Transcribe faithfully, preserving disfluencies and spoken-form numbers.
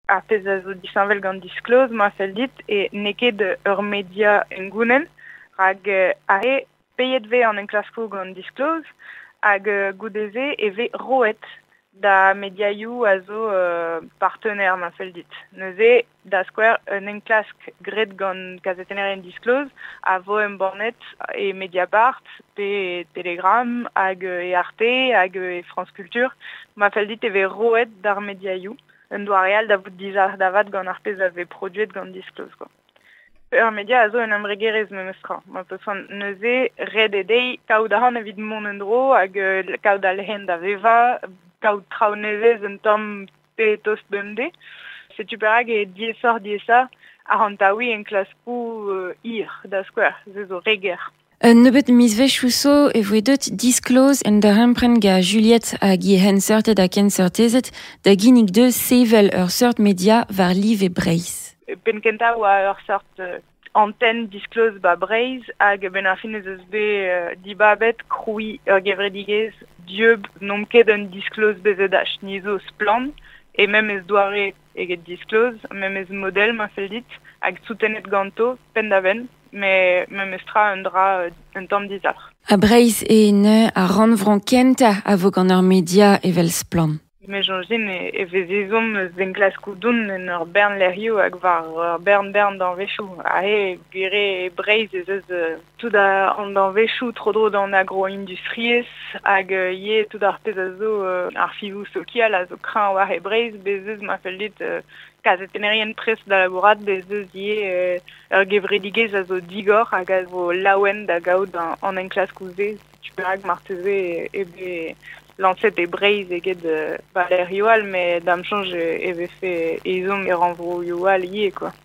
a pez a zo disanvel gant disclose, ma fel dit, e neket ur media en gounen, hag uh, ahe peyet ve an en klasko gant disclose, hag uh, goudeze e ve roet da mediaioù a zo uh, partenaire, ma fel dit. Neuze, da skwer un en klask gret gant kazetennerien disclose, a vo en bornet e Mediapart, pe Telegram, hag uh, e Arte, hag uh, e France Culture, ma fel dit e ve roet dar mediaioù. Un doareal da vout dizar da vat gant ar pez a ve produet gant disclose, quoi. Ur media a zo en embregerez memestra. Ma peus an neuze, red e dei, kaout a ran evit mon en dro, hag uh, kaout a lehen da veva, kaout trao nevez un tamm pe tost bemde. Setu perag e diesor diesa a ran taoui en klaskou uh, ir da skwer, ze zo reger. Un nebeut miz vechouso e voe deut disclose en da rempren ga Juliette a gi hen seurtet a ken seurtezet da ginnig deus sevel ur seurt media var liv e Breizh. Ben kenta oa ur seurt uh, antenne disclose ba Breizh hag ben ar fin ez eus be uh, dibabet kroui ur gevredigez dieub nom ket un disclose bezet ach nizo splan e mem ez doare eget disclose, mem ez model ma fel dit hag soutenet ganto pen da ben. Mais me mestra un dra un tamm dizar. A Breizh e ne a ran vran kenta a vo gant ur media evel splan. Me jonjin e, e vezezom zen klaskou doun en ur bern lerioù hag var ur bern bern d'an vechou. Ahe, gire e Breizh ez eus uh, tout a an d'an vechou tro dro d'an agro-industriez hag uh, ye tout ar pez a zo uh, ar fivou sokial a zo kran war e Breizh bezez ma fel dit uh, kazetennerien pres da labourat bezez ye uh, ur gevredigez a zo digor hag a zo laouen da gaout an, an en klaskouze. Tu perag marteze e be lancet e Breizh eget uh, valer yoal, mais dam chanj e ve fe ezom e renvro yoal ye, quoi.